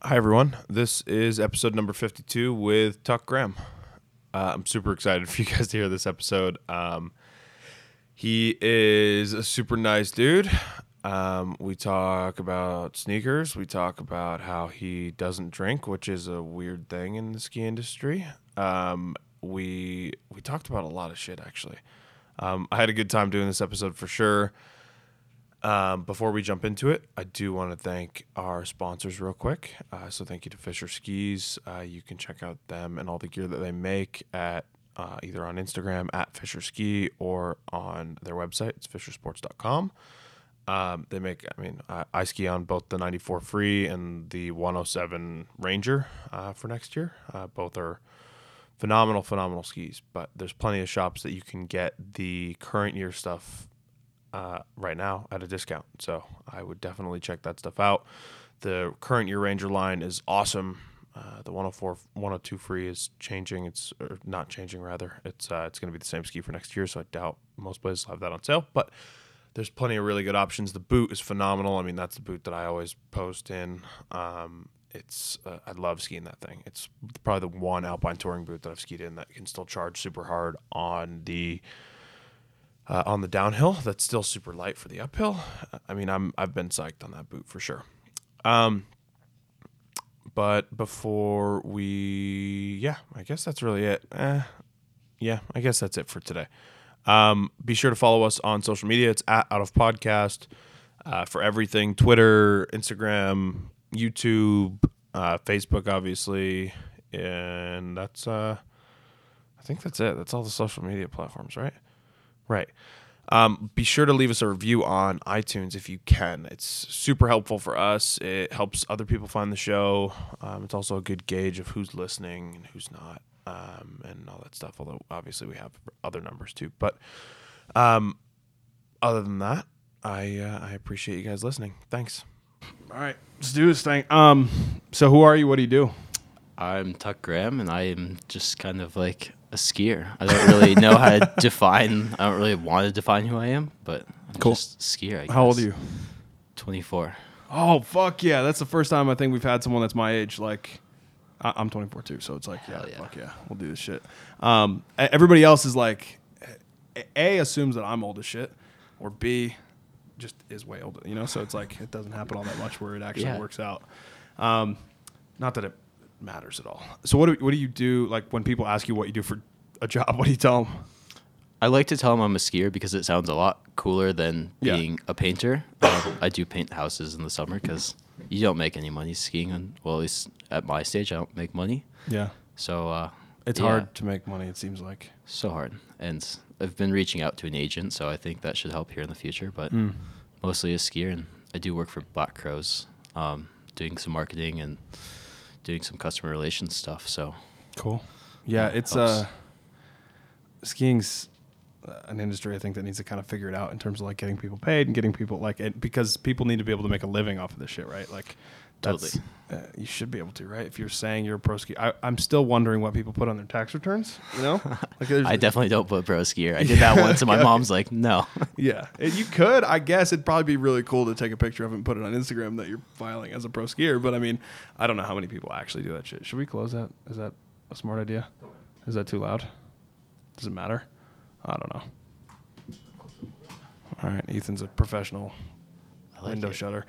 Hi, everyone. This is episode number 52 with Tuck Graham. I'm super excited for you guys to hear this episode. He is a super nice dude. We talk about sneakers. We talk about how he doesn't drink, which is a weird thing in the ski industry. We talked about a lot of shit, actually. I had a good time doing this episode for sure. Before we jump into it, I do want to thank our sponsors real quick. So thank you to Fisher Skis. You can check out them and all the gear that they make at either on Instagram at Fisher Ski or on their website. It's fishersports.com. They make, I ski on both the 94 Free and the 107 Ranger for next year. Both are phenomenal skis, but there's plenty of shops that you can get the current year stuff right now at a discount. So I would definitely check that stuff out. The current year Ranger line is awesome. The 104, 102 Free is changing. It's not changing, rather. It's going to be the same ski for next year, so I doubt most places will have that on sale. But there's plenty of really good options. The boot is phenomenal. I mean, that's the boot that I always post in. I love skiing that thing. It's probably the one Alpine touring boot that I've skied in that can still charge super hard on the downhill. That's still super light for the uphill. I mean, I've been psyched on that boot for sure. But before I guess that's really it. I guess that's it for today. Be sure to follow us on social media. It's at Out of Podcast for everything: Twitter, Instagram, YouTube, Facebook, obviously, and that's I think that's it. That's all the social media platforms, right? Right. Be sure to leave us a review on iTunes if you can. It's super helpful for us. It helps other people find the show. It's also a good gauge of who's listening and who's not, and all that stuff, although obviously we have other numbers too. But other than that, I appreciate you guys listening. Thanks. All right, let's do this thing. So who are you? What do you do? I'm Tuck Graham, and I am just kind of like a skier. I don't really know how to define. I don't really want to define who I am, but I'm just a skier, I guess. How old are you? 24. Oh, fuck yeah. That's the first time I think we've had someone that's my age. Like, I'm 24 too, so it's like, yeah, fuck yeah, we'll do this shit. Everybody else is like, A, assumes that I'm old as shit, or B, just is way older, So it's like, it doesn't happen all that much where it actually works out. Not that it matters at all. So what do you do, like, when people ask you what you do for a job? What do you tell them? I like to tell them I'm a skier because it sounds a lot cooler than being a painter. I do paint houses in the summer because you don't make any money skiing. At least at my stage, I don't make money. Yeah. So it's hard to make money, it seems like. So hard. And I've been reaching out to an agent, so I think that should help here in the future. But mostly a skier, and I do work for Black Crows, doing some marketing and doing some customer relations stuff. So cool. Yeah, it's skiing's an industry I think that needs to kind of figure it out in terms of like getting people paid and getting people because people need to be able to make a living off of this shit, right? Like that's you should be able to, right? If you're saying you're a pro skier, I'm still wondering what people put on their tax returns. Like I definitely don't put pro skier. I did that once, and my mom's like, no. Yeah, you could. I guess it'd probably be really cool to take a picture of it and put it on Instagram that you're filing as a pro skier. But I mean, I don't know how many people actually do that shit. Should we close that? Is that a smart idea? Is that too loud? Does it matter? I don't know. All right, Ethan's a professional window shutter.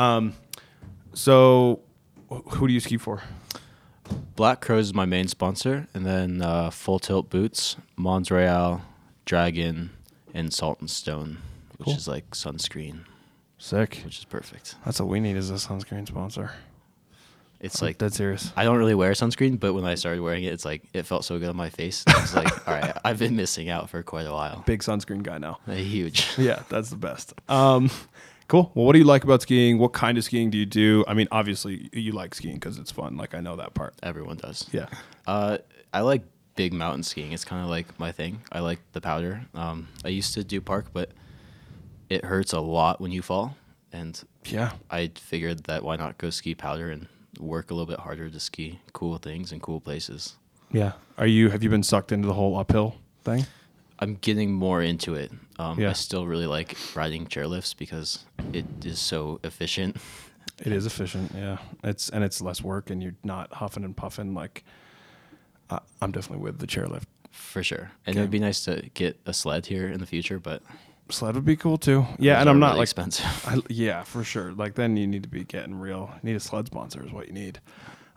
So, who do you ski for? Black Crows is my main sponsor, and then Full Tilt Boots, Mons Royale, Dragon, and Salt and Stone, which is like sunscreen. Sick. Which is perfect. That's what we need is a sunscreen sponsor. It's like dead serious. I don't really wear sunscreen, but when I started wearing it, it's like it felt so good on my face. I was like, all right, I've been missing out for quite a while. Big sunscreen guy now. Huge. Yeah, that's the best. Cool. Well, what do you like about skiing? What kind of skiing do you do? I mean, obviously you like skiing because it's fun. Like I know that part. Everyone does. Yeah. I like big mountain skiing. It's kind of like my thing. I like the powder. I used to do park, but it hurts a lot when you fall. And I figured that why not go ski powder and work a little bit harder to ski cool things in cool places. Yeah. Have you been sucked into the whole uphill thing? I'm getting more into it. I still really like riding chairlifts because it is so efficient. It is efficient, yeah. It's less work, and you're not huffing and puffing. Like, I'm definitely with the chairlift. For sure. And it'd be nice to get a sled here in the future, but sled would be cool too. Yeah, and I'm not really like expensive. yeah, for sure. Like then you need to be getting real. You need a sled sponsor is what you need.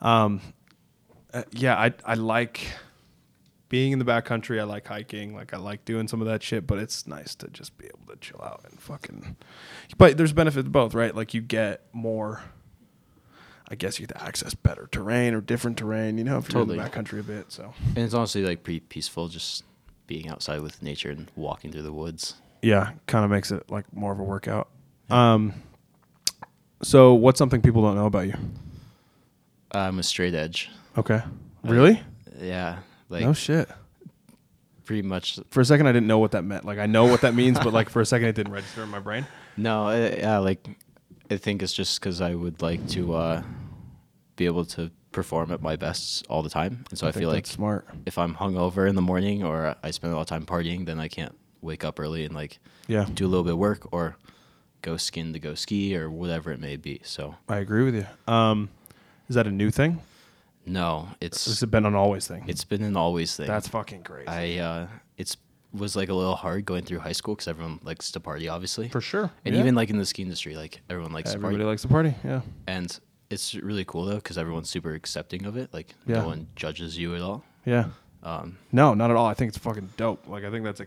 Yeah, I like being in the backcountry. I like hiking. Like I like doing some of that shit, but it's nice to just be able to chill out and fucking. But there's benefits to both, right? Like you get more. I guess you get to access better terrain or different terrain, you know, if you're in the backcountry a bit. So. And it's honestly like pretty peaceful, just being outside with nature and walking through the woods. Yeah, kind of makes it like more of a workout. Yeah. So what's something people don't know about you? I'm a straight edge. Okay. Really? Yeah. Like no shit. Pretty much. For a second, I didn't know what that meant. Like I know what that means, but like for a second, it didn't register in my brain. No, yeah, like I think it's just because I would like to be able to perform at my best all the time, and so I feel like smart. If I'm hungover in the morning or I spend a lot of time partying, then I can't wake up early and like do a little bit of work or go skiing to go ski or whatever it may be. So I agree with you. Is that a new thing? No, has it been an always thing? It's been an always thing. That's fucking crazy. It's was like a little hard going through high school because everyone likes to party, obviously. For sure. And even like in the ski industry, like everyone likes to party. Everybody likes to party, yeah. And it's really cool though because everyone's super accepting of it. Like no one judges you at all. Yeah. No, not at all. I think it's fucking dope. Like I think that's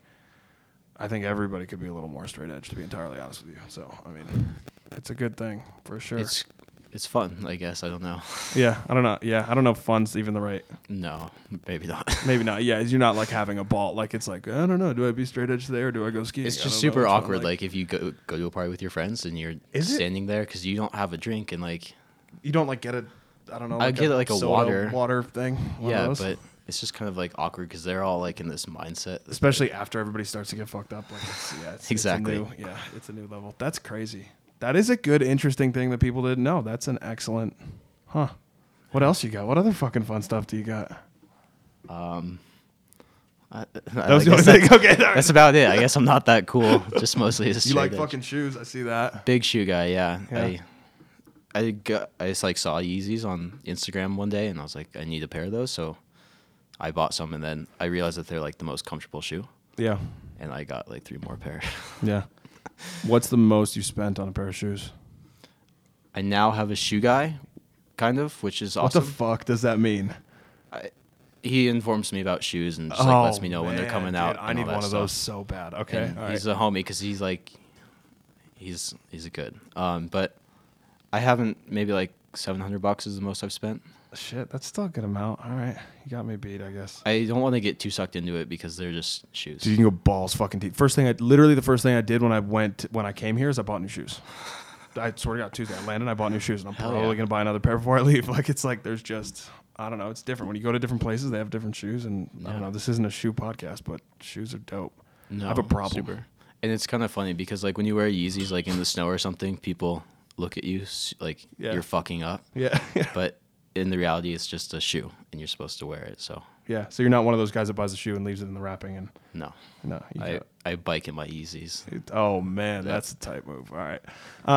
I think everybody could be a little more straight edge, to be entirely honest with you. So I mean, it's a good thing for sure. It's fun, I guess. I don't know. Yeah, I don't know. Yeah, I don't know if fun's even the right. No, maybe not. Maybe not. Yeah, you're not like having a ball. Like it's like I don't know. Do I be straight edge today or do I go skiing? It's just super awkward. Like if you go to a party with your friends and you're standing there because you don't have a drink and like you don't like get a I don't know. I get like a water thing. Yeah, but it's just kind of like awkward because they're all like in this mindset. Especially after everybody starts to get fucked up. Like it's exactly. It's a new level. That's crazy. That is a good, interesting thing that people didn't know. That's an excellent, What else you got? What other fucking fun stuff do you got? That was the only thing. Okay, that's about it. I guess I'm not that cool. Just mostly as a you like fucking shoes. I see that. Big shoe guy. Yeah. I just like saw Yeezys on Instagram one day, and I was like, I need a pair of those, so I bought some, and then I realized that they're like the most comfortable shoe. Yeah. And I got like 3 more pairs. Yeah. What's the most you spent on a pair of shoes? I now have a shoe guy, kind of, which is awesome. What the fuck does that mean? He informs me about shoes and just like lets me know when they're coming out. I need one of those so bad. Okay, he's a homie because he's like, he's a good. But I haven't. Maybe like $700 is the most I've spent. Shit, that's still a good amount. All right, you got me beat, I guess. I don't want to get too sucked into it because they're just shoes. Dude, you can go balls fucking deep. The first thing I did when I came here is I bought new shoes. I swear to God, Tuesday I landed, I bought new shoes, and I'm probably gonna buy another pair before I leave. Like it's like there's just I don't know, it's different when you go to different places. They have different shoes, and I don't know. This isn't a shoe podcast, but shoes are dope. No, I have a problem. Super. And it's kind of funny because like when you wear Yeezys like in the snow or something, people look at you like you're fucking up. Yeah. But in the reality, it's just a shoe, and you're supposed to wear it. So yeah, so you're not one of those guys that buys a shoe and leaves it in the wrapping. And no. I bike in my Yeezys. Oh man, that's a tight move. All right,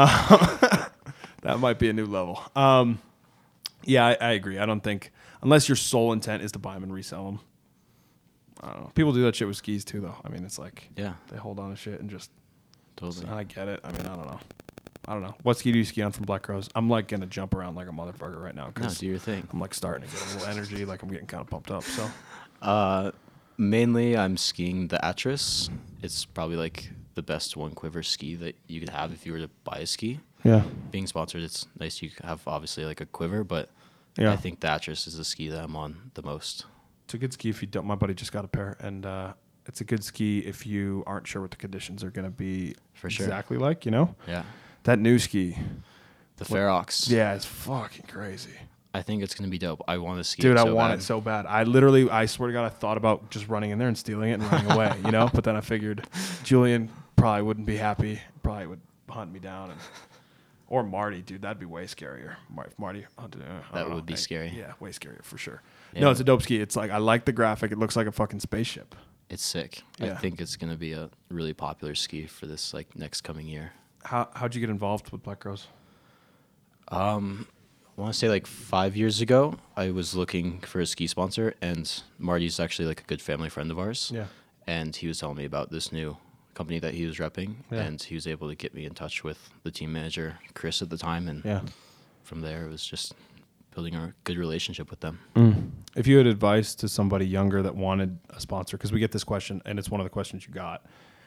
that might be a new level. Yeah, I agree. I don't think unless your sole intent is to buy them and resell them. I don't know. People do that shit with skis too, though. I mean, it's like they hold on to shit and just. Totally. I get it. I mean, I don't know. What ski do you ski on from Black Crows? I'm like gonna jump around like a motherfucker right now. No, do your thing. I'm like starting to get a little energy. Like I'm getting kind of pumped up. So. Mainly, I'm skiing the Atris. It's probably like the best one quiver ski that you could have if you were to buy a ski. Yeah. Being sponsored, it's nice you have obviously like a quiver, but I think the Atris is the ski that I'm on the most. It's a good ski if you don't. My buddy just got a pair, and it's a good ski if you aren't sure what the conditions are going to be exactly like, you know? Yeah. That new ski. The Ferox. Yeah, it's fucking crazy. I think it's going to be dope. I want to ski it so bad. Dude, I want it so bad. I swear to God, I thought about just running in there and stealing it and running away, you know? But then I figured Julian probably wouldn't be happy. Probably would hunt me down. Or Marty, dude. That'd be way scarier. If Marty hunted that would be scary. Yeah, way scarier for sure. Yeah. No, it's a dope ski. It's like, I like the graphic. It looks like a fucking spaceship. It's sick. Yeah. I think it's going to be a really popular ski for this like next coming year. How'd you get involved with Black Crows? I want to say like 5 years ago, I was looking for a ski sponsor, and Marty's actually like a good family friend of ours. Yeah. And he was telling me about this new company that he was repping, and he was able to get me in touch with the team manager, Chris, at the time. And from there, it was just building a good relationship with them. If you had advice to somebody younger that wanted a sponsor, because we get this question, and it's one of the questions you got,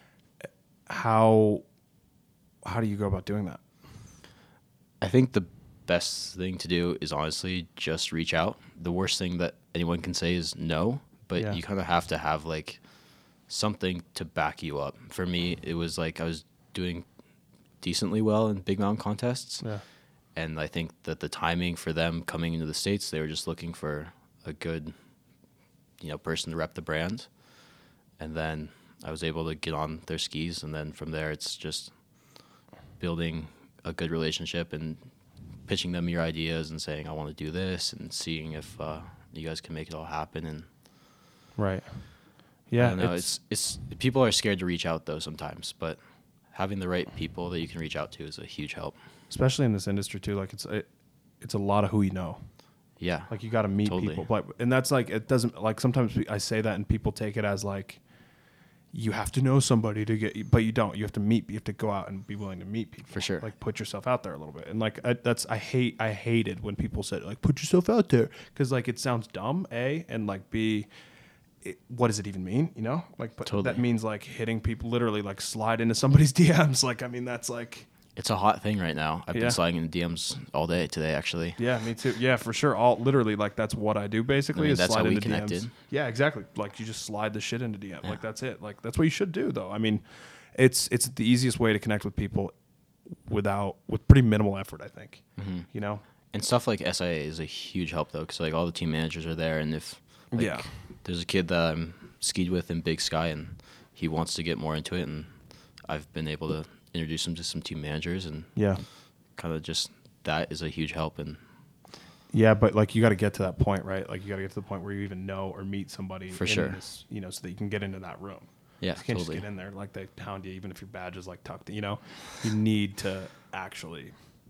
how do you go about doing that? I think the best thing to do is honestly just reach out. The worst thing that anyone can say is no, but you kind of have to have like something to back you up. For me, it was like I was doing decently well in big mountain contests. Yeah. And I think that the timing for them coming into the States, they were just looking for a good, person to rep the brand. And then I was able to get on their skis. And then from there, it's just building a good relationship and pitching them your ideas and saying, I want to do this, and seeing if you guys can make it all happen. And right. Yeah. It's people are scared to reach out though sometimes, but having the right people that you can reach out to is a huge help. Especially in this industry too. Like it's a lot of who you know. Yeah. Like you got to meet people. And that's like, it doesn't, like sometimes I say that and people take it as like, you have to know somebody to get, but you don't. You have to go out and be willing to meet people. For sure. Like put yourself out there a little bit. And like I hated when people said like put yourself out there, because like it sounds dumb, A, and like B, what does it even mean? Like that means like hitting people, literally like slide into somebody's DMs. Like I mean that's like. It's a hot thing right now. I've been sliding in DMs all day today, actually. Yeah, me too. Yeah, for sure. Literally, like that's what I do basically. Is that's slide how we into connected. DMs. Yeah, exactly. Like you just slide the shit into DM. Yeah. Like that's it. Like that's what you should do, though. I mean, it's the easiest way to connect with people with pretty minimal effort, I think. Mm-hmm. And stuff like SIA is a huge help though, because like all the team managers are there, and if there's a kid that I'm skied with in Big Sky and he wants to get more into it, and I've been able to introduce him to some team managers, and kind of just that is a huge help. And but like you got to get to that point, right? Like you got to get to the point where you even know or meet somebody for sure, so that you can get into that room. Yeah, you can't just get in there like they pound you, even if your badge is like tucked. You need to actually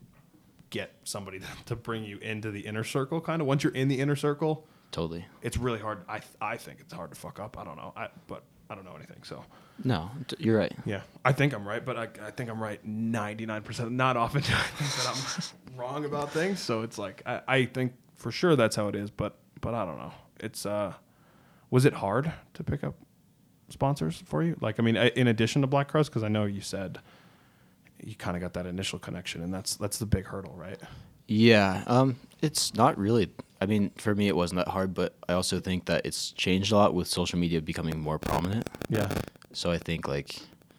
get somebody to bring you into the inner circle. Kind of once you're in the inner circle, it's really hard. I think it's hard to fuck up. I don't know, but I don't know anything, so. No, you're right. Yeah, I think I'm right, but I think I'm right 99%. Not often do I think that I'm wrong about things. So it's like I think for sure that's how it is, but I don't know. It's was it hard to pick up sponsors for you? Like I mean, in addition to Black Crows, because I know you said you kind of got that initial connection, and that's the big hurdle, right? Yeah, it's not really. I mean, for me, it wasn't that hard, but I also think that it's changed a lot with social media becoming more prominent. Yeah. So I think like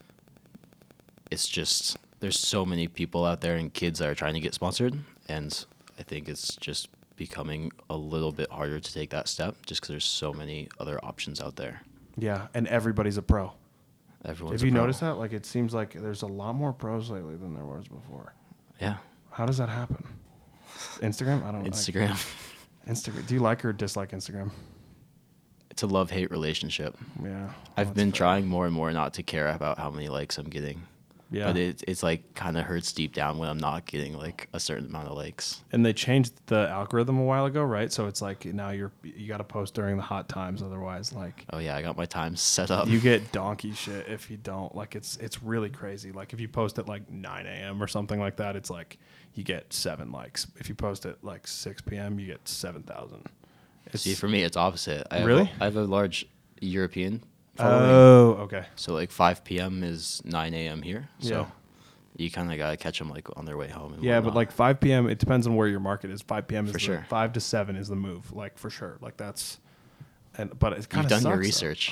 it's just there's so many people out there and kids that are trying to get sponsored, and I think it's just becoming a little bit harder to take that step just because there's so many other options out there. Yeah, and everybody's a pro. Everyone's Have you a pro. noticed that? Like it seems like there's a lot more pros lately than there was before. Yeah. How does that happen? Instagram? I don't know. Instagram. Instagram. Do you like or dislike Instagram? It's a love-hate relationship. Yeah. I've been trying more and more not to care about how many likes I'm getting. Yeah. But it's like kind of hurts deep down when I'm not getting like a certain amount of likes. And they changed the algorithm a while ago, right? So it's like now you got to post during the hot times, otherwise like. Oh yeah, I got my times set up. You get donkey shit if you don't. Like it's really crazy. Like if you post at like 9 a.m. or something like that, it's like you get 7 likes. If you post at like 6 p.m., you get 7,000. See, for me, it's opposite. I have a large European following. Oh, okay. So like 5 p.m. is 9 a.m. here. So you kind of got to catch them like on their way home. And whatnot. But like 5 p.m., it depends on where your market is. 5 p.m. is for sure. 5 to 7 is the move, like for sure. Like that's, but it kind of You've done your sucks, research.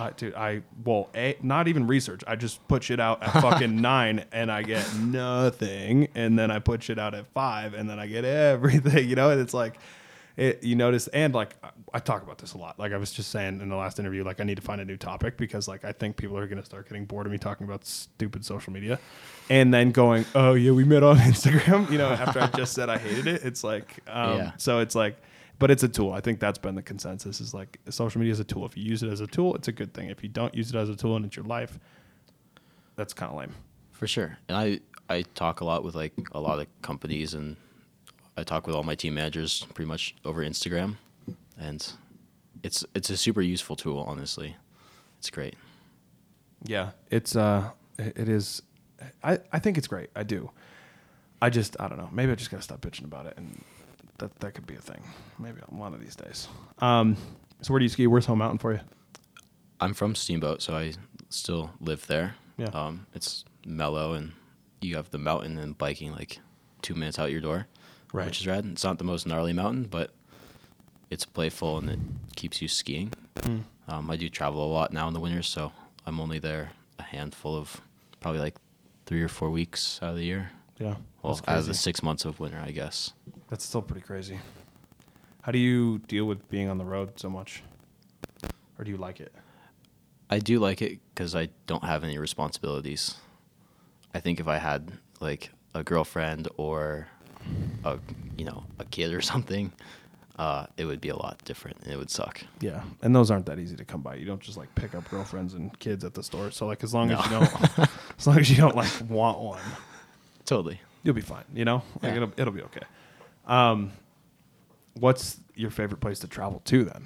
Not even research. I just put shit out at fucking 9 and I get nothing. And then I put shit out at 5 and then I get everything, and it's like, you notice, and like I talk about this a lot. Like I was just saying in the last interview, like I need to find a new topic because like I think people are going to start getting bored of me talking about stupid social media, and then going, oh yeah, we met on Instagram. After I just said I hated it, it's like, so it's like, but it's a tool. I think that's been the consensus. Is like social media is a tool. If you use it as a tool, it's a good thing. If you don't use it as a tool and it's your life, that's kind of lame. For sure. And I talk a lot with like a lot of companies and I talk with all my team managers pretty much over Instagram, and it's a super useful tool. Honestly, it's great. Yeah, it is. I think it's great. I do. I don't know. Maybe I just gotta stop bitching about it, and that could be a thing. Maybe one of these days. So where do you ski? Where's home mountain for you? I'm from Steamboat, so I still live there. Yeah. It's mellow, and you have the mountain and biking like 2 minutes out your door, right? Which is rad. It's not the most gnarly mountain, but it's playful and it keeps you skiing. I do travel a lot now in the winters, so I'm only there a handful of probably like 3 or 4 weeks out of the year. Yeah. Well, out of the 6 months of winter, I guess. That's still pretty crazy. How do you deal with being on the road so much? Or do you like it? I do like it because I don't have any responsibilities. I think if I had like a girlfriend or a kid or something, it would be a lot different and it would suck. Yeah, and those aren't that easy to come by. You don't just like pick up girlfriends and kids at the store. So like as long as you don't like want one, totally, you'll be fine. Like it'll be okay. What's your favorite place to travel to then?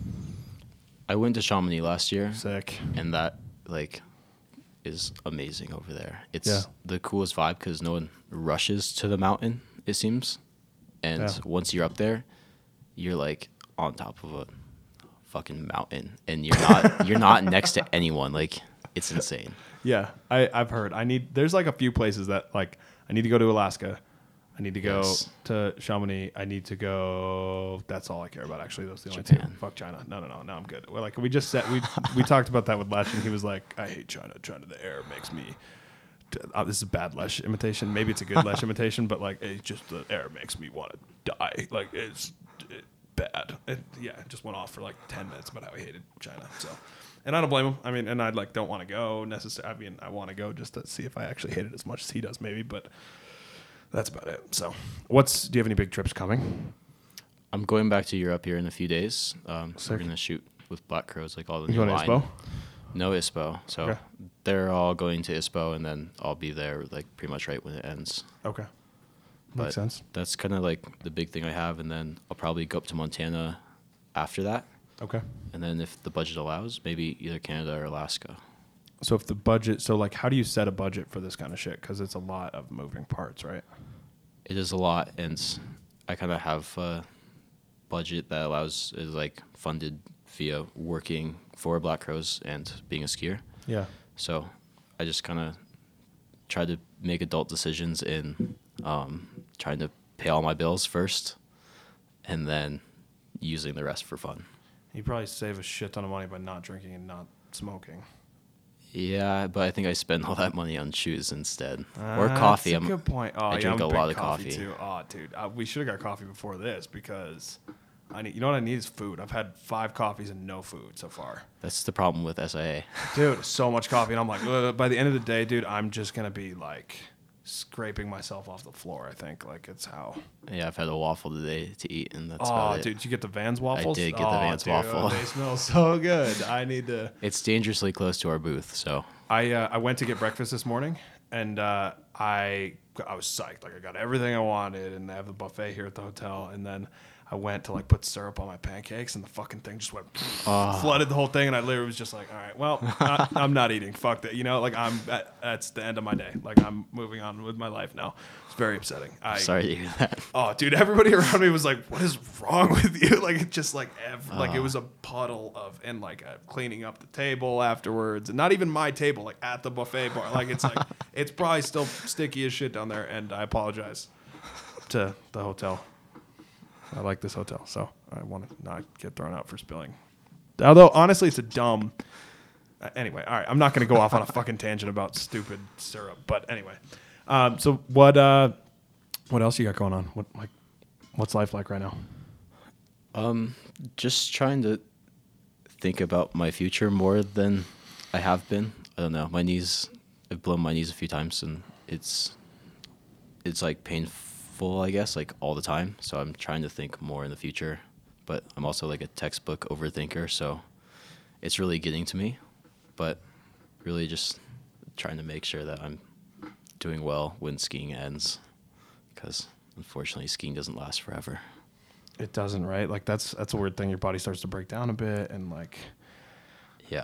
I went to Chamonix last year. Sick. And that like is amazing over there. It's the coolest vibe because no one rushes to the mountain, it seems. And once you're up there, you're like on top of a fucking mountain, and you're not next to anyone. Like it's insane. Yeah, I've heard. There's like a few places that like I need to go to Alaska. I need to go to Chamonix. I need to go. That's all I care about. Actually, those are the only two. Fuck China. No, I'm good. Well, like we just said, we talked about that with Lesh, and he was like, I hate China. China, the air makes me. This is a bad Lesh imitation. Maybe it's a good Lesh imitation, but like it's just the air makes me want to die. Like it's bad. It just went off for like 10 minutes about how he hated China. So, and I don't blame him. I mean, and I like don't want to go necessarily. I mean, I want to go just to see if I actually hate it as much as he does, maybe, but. That's about it. So, do you have any big trips coming? I'm going back to Europe here in a few days. We're going to shoot with Black Crows, like all the new line. You going to ISPO? No ISPO. So they're all going to ISPO, and then I'll be there like pretty much right when it ends. Okay. Makes sense. That's kind of like the big thing I have, and then I'll probably go up to Montana after that. Okay. And then if the budget allows, maybe either Canada or Alaska. So if the budget, how do you set a budget for this kind of shit? Because it's a lot of moving parts, right? It is a lot, and I kind of have a budget that is like funded via working for Black Crows and being a skier. Yeah. So I just kind of try to make adult decisions in trying to pay all my bills first, and then using the rest for fun. You probably save a shit ton of money by not drinking and not smoking. Yeah, but I think I spend all that money on shoes instead, or coffee. That's a good point. Oh, I drink a lot of coffee too. Oh, dude, we should have got coffee before this because you know what I need is food. I've had 5 coffees and no food so far. That's the problem with SIA. Dude, so much coffee, and I'm like, by the end of the day, dude, I'm just gonna be like scraping myself off the floor. I think like it's how. Yeah, I've had a waffle today to eat, and that's about it. Dude, did you get the Vans waffles? I did get the Vans waffle. They smell so good. I need to. It's dangerously close to our booth, so. I went to get breakfast this morning, and I was psyched. Like I got everything I wanted, and they have the buffet here at the hotel, and then. I went to like put syrup on my pancakes, and the fucking thing just went flooded the whole thing, and I literally was just like, all right, well, I'm not eating. Fuck that, that's the end of my day. Like I'm moving on with my life now. It's very upsetting. Sorry to hear that. Oh, dude, everybody around me was like, what is wrong with you? Like it just like like it was a puddle of and like cleaning up the table afterwards, and not even my table, like at the buffet bar. Like it's like it's probably still sticky as shit down there, and I apologize to the hotel. I like this hotel, so I want to not get thrown out for spilling. Although, honestly, it's a dumb... anyway, all right. I'm not going to go off on a fucking tangent about stupid syrup. But anyway. So what else you got going on? What's life like right now? Just trying to think about my future more than I have been. I don't know. I've blown my knees a few times, and it's like painful. I guess, like all the time. So I'm trying to think more in the future, but I'm also like a textbook overthinker, so it's really getting to me, but really just trying to make sure that I'm doing well when skiing ends, because unfortunately, skiing doesn't last forever. It doesn't, right? Like that's a weird thing. Your body starts to break down a bit, and like, yeah,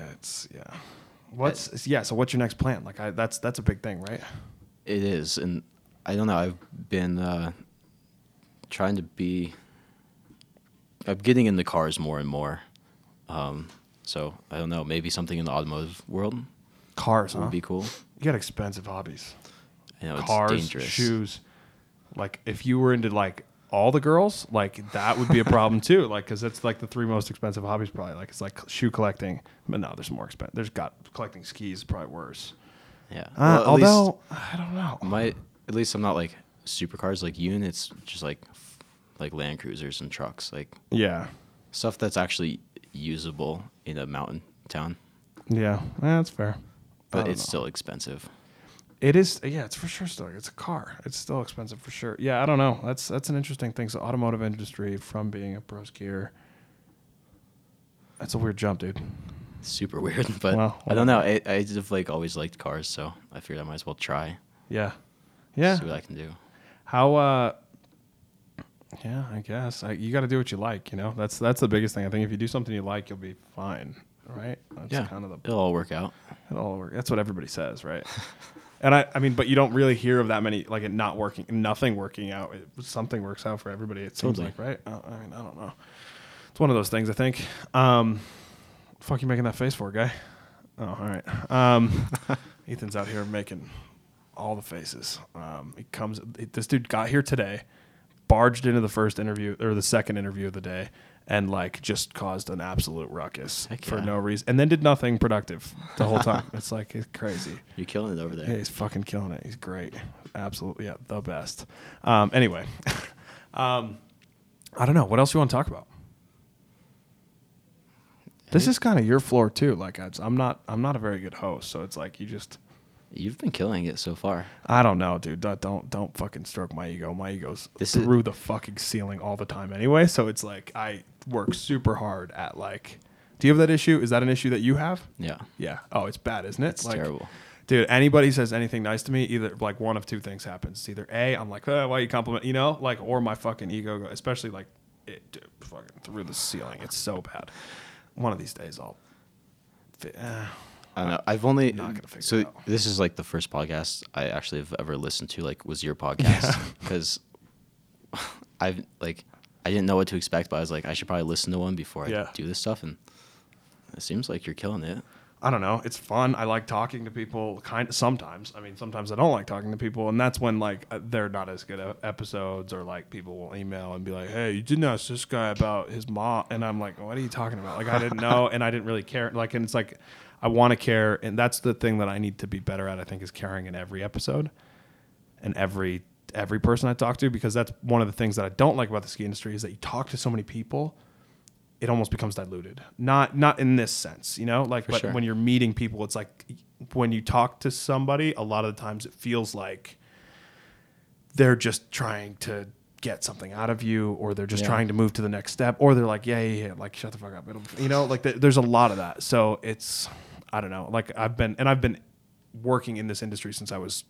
So what's your next plan? Like, that's a big thing, right? It is, and I don't know. I've been trying to be. I'm getting into cars more and more. So I don't know. Maybe something in the automotive world. Cars would be cool. You got expensive hobbies. I know, cars, it's dangerous. Shoes. Like if you were into like all the girls, like that would be a problem too. Like because it's like the 3 most expensive hobbies probably. Like it's like shoe collecting, but no, there's more expensive. Collecting skis is probably worse. Yeah. Although I don't know. At least I'm not like supercars like you, and it's just like Land Cruisers and trucks, like stuff that's actually usable in a mountain town. Yeah, that's fair. But it's still expensive. It is, yeah. It's for sure still. It's a car. It's still expensive for sure. Yeah, I don't know. That's an interesting thing. So, automotive industry from being a pro skier. That's a weird jump, dude. Super weird, but I don't know. I just like always liked cars, so I figured I might as well try. Yeah. See what I can do. How? Yeah, I guess you got to do what you like. You know, that's the biggest thing. I think if you do something you like, you'll be fine. Right? That's kind of it'll all work out. It'll all work. That's what everybody says, right? And I mean, but you don't really hear of that many, like it not working, nothing working out. Something works out for everybody. It seems like, right? I mean, I don't know. It's one of those things, I think. Fuck you making that face for, guy? Oh, all right. Ethan's out here making all the faces. This dude got here today, barged into the first interview or the second interview of the day, and like just caused an absolute ruckus for no reason, and then did nothing productive the whole time. It's like it's crazy. You're killing it over there. Yeah, he's fucking killing it. He's great. Absolutely, yeah, the best. Anyway, I don't know what else you want to talk about. This is kind of your floor too. Like I'm not a very good host, so it's like You've been killing it so far. I don't know, dude. Don't fucking stroke my ego. My ego's through the fucking ceiling all the time anyway. So it's like I work super hard at like. Do you have that issue? Is that an issue that you have? Yeah. Yeah. Oh, it's bad, isn't it? It's terrible. Dude, anybody says anything nice to me, either like one of two things happens. It's either A, I'm like, why you compliment, like, or my fucking ego, especially like, dude, fucking through the ceiling. It's so bad. One of these days I'll. I don't know. I've only not gonna figure it out. This is like the first podcast I actually have ever listened to. Like, was your podcast because I didn't know what to expect, but I was like, I should probably listen to one before I do this stuff, and it seems like you're killing it. I don't know. It's fun. I like talking to people. Sometimes. I mean, sometimes I don't like talking to people, and that's when like they're not as good episodes, or like people will email and be like, "Hey, you didn't ask this guy about his mom," and I'm like, "What are you talking about?" Like I didn't know, and I didn't really care. Like, and it's like I want to care, and that's the thing that I need to be better at. I think is caring in every episode, and every person I talk to, because that's one of the things that I don't like about the ski industry is that you talk to so many people. It almost becomes diluted. Not in this sense, like, but when you're meeting people, it's like when you talk to somebody, a lot of the times it feels like they're just trying to get something out of you, or they're just trying to move to the next step, or they're like, yeah, like shut the fuck up. Like there's a lot of that. So it's, I don't know, like I've been working in this industry since I was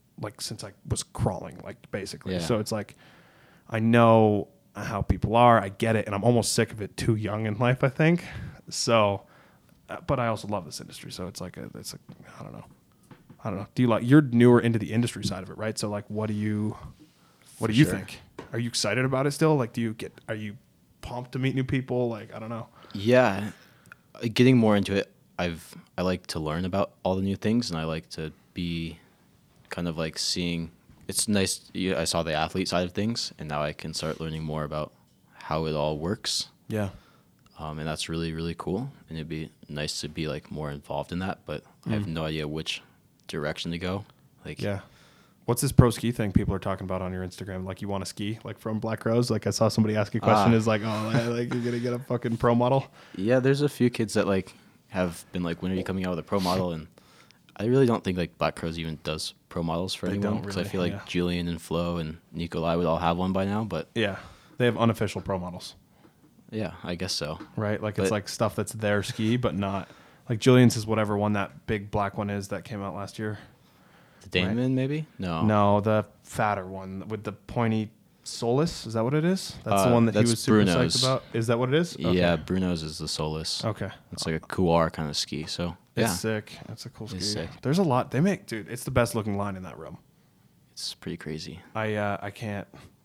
crawling, like basically. Yeah. So it's like, I know how people are, I get it, and I'm almost sick of it too young in life, I think. So, but I also love this industry, so it's like I don't know. Do you you're newer into the industry side of it, right? So like, what do you think? Are you excited about it still? Like, are you pumped to meet new people? Like, I don't know. Yeah, getting more into it. I like to learn about all the new things, and I like to be kind of like seeing. It's nice. I saw the athlete side of things, and now I can start learning more about how it all works. Yeah. And that's really, really cool. And it'd be nice to be like more involved in that, but I have no idea which direction to go. Like, yeah. What's this pro ski thing people are talking about on your Instagram? Like, you want to ski, like from Black Rose? Like, I saw somebody ask a question. Is like, oh, like you're gonna get a fucking pro model? Yeah, there's a few kids that like have been like, when are you coming out with a pro model? And I really don't think like Black Crows even does pro models for anyone, because I feel like Julian and Flo and Nikolai would all have one by now. But yeah, they have unofficial pro models. Yeah, I guess so. Right, like it's like stuff that's their ski, but not like Julian's is whatever one that big black one is that came out last year. The Damon, maybe? No, the fatter one with the pointy Solus. Is that what it is? That's the one that he was super psyched about. Is that what it is? Okay. Yeah, Bruno's is the Solus. Okay. It's like a Couloir kind of ski. So it's sick. That's a cool ski. It's sick. There's a lot they make, dude. It's the best looking line in that room. It's pretty crazy. I can't.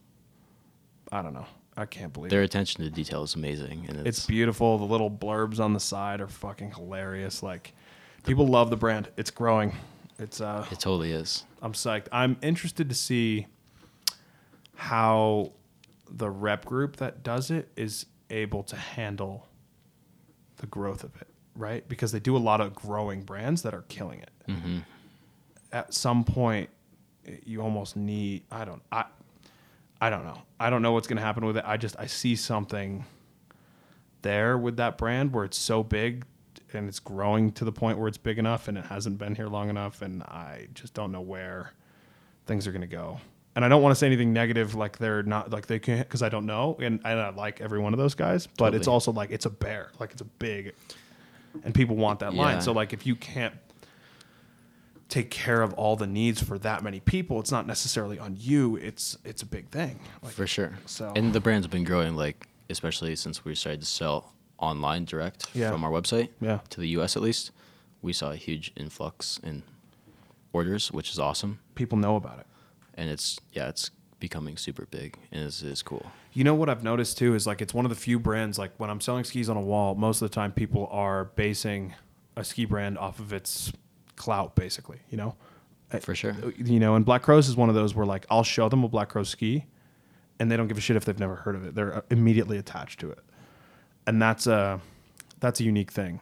I don't know. I can't believe their attention to detail is amazing, and it's beautiful. The little blurbs on the side are fucking hilarious. Like, people love the brand. It's growing. It totally is. I'm psyched. I'm interested to see how the rep group that does it is able to handle the growth of it, right? Because they do a lot of growing brands that are killing it. Mm-hmm. At some point, you almost need. I don't know. I don't know what's going to happen with it. I see something there with that brand where it's so big and it's growing to the point where it's big enough and it hasn't been here long enough, and I just don't know where things are going to go. And I don't want to say anything negative, like they're not, like they can't, because I don't know, and I like every one of those guys, but totally. It's also like it's a bear, like it's a big, and people want that line. So like if you can't take care of all the needs for that many people, it's not necessarily on you. It's a big thing, like, for sure. So, and the brand's been growing, like especially since we started to sell online direct from our website to the US at least. We saw a huge influx in orders, which is awesome. People know about it, and it's becoming super big, and it's cool. You know what I've noticed too is like it's one of the few brands, like when I'm selling skis on a wall, most of the time people are basing a ski brand off of its clout, basically, you know? For sure. You know, and Black Crows is one of those where like I'll show them a Black Crows ski and they don't give a shit if they've never heard of it. They're immediately attached to it. And that's a unique thing.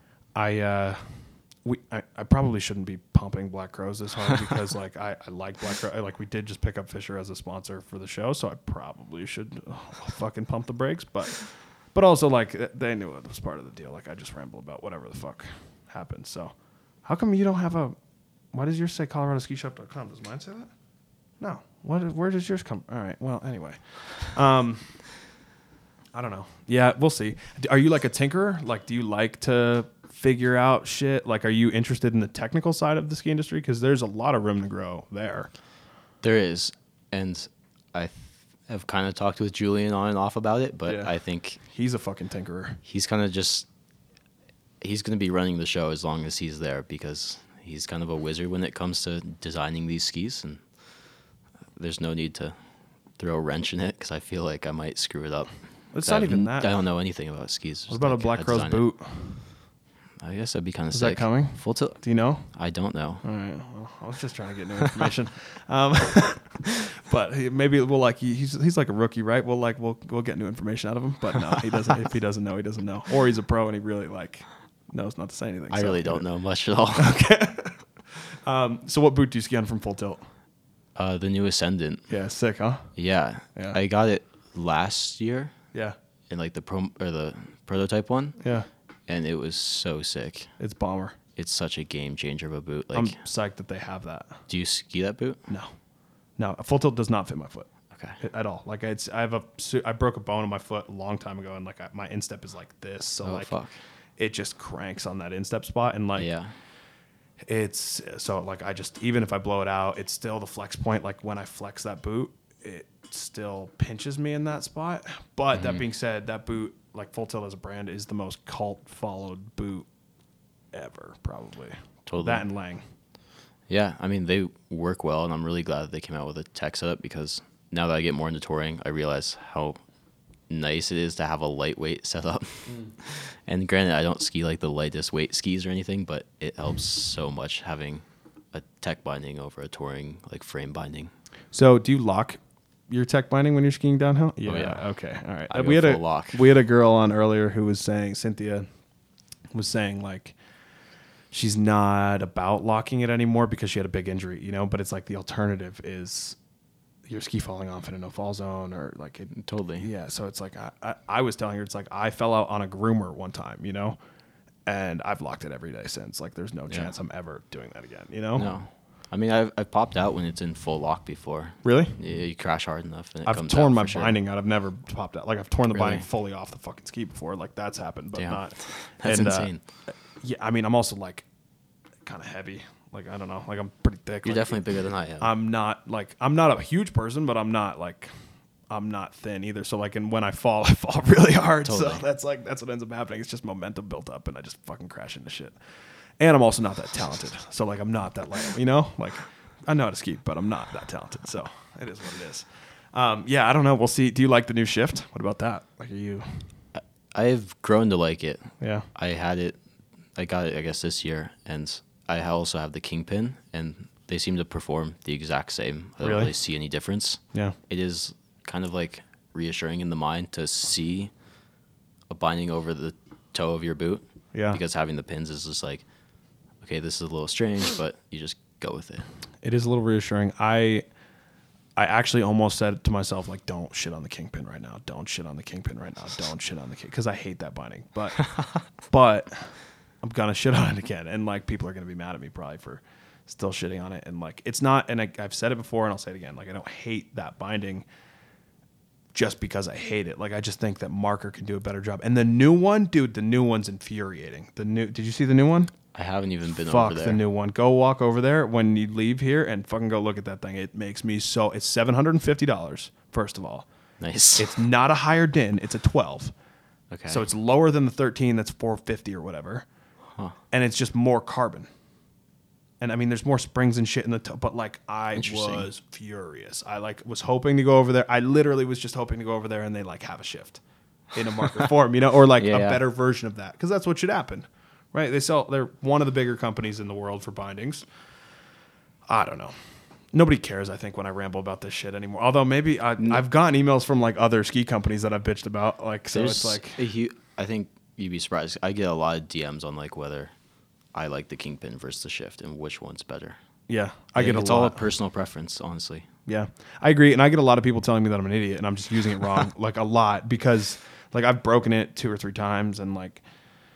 I probably shouldn't be pumping Black Crows this hard because like I like Black Crow. Like we did just pick up Fisher as a sponsor for the show, so I probably should fucking pump the brakes. But also like they knew it was part of the deal. Like I just ramble about whatever the fuck happened. So how come you don't have why does yours say ColoradoSkiShop.com? Does mine say that? No. Where does yours come? All right. Well, anyway. I don't know. Yeah, we'll see. Are you like a tinkerer? Like, do you like to figure out shit? Like, are you interested in the technical side of the ski industry? Because there's a lot of room to grow there. There is. And I have kind of talked with Julian on and off about it, but I think he's a fucking tinkerer. He's kind of just, he's going to be running the show as long as he's there because he's kind of a wizard when it comes to designing these skis, and there's no need to throw a wrench in it because I feel like I might screw it up. It's not even that. I don't know anything about skis. What about like a Black Crowes boot? I guess that'd be kind of sick. Is that coming? Full tilt? Do you know? I don't know. All right. Well, I was just trying to get new information. But maybe we'll like he's like a rookie, right? We'll get new information out of him. But no, he doesn't. If he doesn't know, he doesn't know. Or he's a pro and he really like knows not to say anything. I really don't know much at all. Okay. So what boot do you ski on from Full Tilt? The new Ascendant. Yeah, sick, huh? Yeah. I got it last year. Yeah. In like the prototype one. Yeah. And it was so sick. It's bomber. It's such a game changer of a boot. Like, I'm psyched that they have that. Do you ski that boot? No. A Full Tilt does not fit my foot. Okay. At all. Like I broke a bone in my foot a long time ago, and like my instep is like this, so it just cranks on that instep spot, and like it's so like I just, even if I blow it out, it's still the flex point. Like when I flex that boot, it still pinches me in that spot. But that being said, that boot, like Full Tilt as a brand, is the most cult followed boot ever, probably. Totally. That and Lang. Yeah, I mean, they work well, and I'm really glad that they came out with a tech setup because now that I get more into touring, I realize how nice it is to have a lightweight setup. And granted, I don't ski like the lightest weight skis or anything, but it helps so much having a tech binding over a touring like frame binding. So do you lock your tech binding when you're skiing downhill? Yeah. Oh, yeah. Okay. All right. I go full lock. We had a girl on earlier who was saying, Cynthia was saying like she's not about locking it anymore because she had a big injury, you know, but it's like the alternative is your ski falling off in a no fall zone or like it. Totally. Yeah. So it's like, I was telling her, it's like I fell out on a groomer one time, you know, and I've locked it every day since. Like there's no chance I'm ever doing that again, you know? No. I mean, I've popped out when it's in full lock before. Really? Yeah, you crash hard enough and it I've comes torn out my for binding sure. out. I've never popped out. Like I've torn the Really? binding fully off the fucking ski before. Like that's happened, but not. That's insane. Yeah, I mean, I'm also like kind of heavy. Like I don't know. Like I'm pretty thick. You're like, definitely bigger than I am. I'm not a huge person, but I'm not thin either. So like, and when I fall really hard. Totally. So that's what ends up happening. It's just momentum built up, and I just fucking crash into shit. And I'm also not that talented. So like, I'm not that light. Like I know how to ski, but I'm not that talented. So it is what it is. Yeah, I don't know. We'll see. Do you like the new shift? What about that? Like, are you? I've grown to like it. Yeah. I got it, I guess, this year, and I also have the Kingpin, and they seem to perform the exact same. I don't Really? really see any difference. Yeah. It is kind of like reassuring in the mind to see a binding over the toe of your boot. Yeah. Because having the pins is just like, okay, this is a little strange, but you just go with it. It is a little reassuring. I actually almost said to myself, like, don't shit on the Kingpin right now. Don't shit on the Kingpin right now. Don't shit on the King, because I hate that binding. But I'm gonna shit on it again, and like people are gonna be mad at me probably for still shitting on it. And like it's not. And I've said it before, and I'll say it again. Like I don't hate that binding just because I hate it. Like I just think that Marker can do a better job. And the new one, dude, the new one's infuriating. Did you see the new one? I haven't even been Fuck over there. the new one. Go walk over there when you leave here and fucking go look at that thing. It makes me so. It's $750. First of all, Nice. it's not a higher DIN. It's a 12. Okay. So it's lower than the 13. That's 450 or whatever. Huh. And it's just more carbon. And I mean, there's more springs and shit in the toe. But like, I Interesting. was furious. I like was hoping to go over there. I literally was just hoping to go over there and they like have a shift in a Marker form, or like Yeah, a yeah. better version of that, because that's what should happen. Right, they're one of the bigger companies in the world for bindings. I don't know. Nobody cares, I think, when I ramble about this shit anymore. Although maybe I've gotten emails from like other ski companies that I've bitched about. Like, so it's like I think you'd be surprised. I get a lot of DMs on like whether I like the Kingpin versus the Shift and which one's better. yeah, I get it's a all a lot. personal preference, honestly. Yeah, I agree, and I get a lot of people telling me that I'm an idiot and I'm just using it wrong, like a lot, because like I've broken it 2 or 3 times, and like.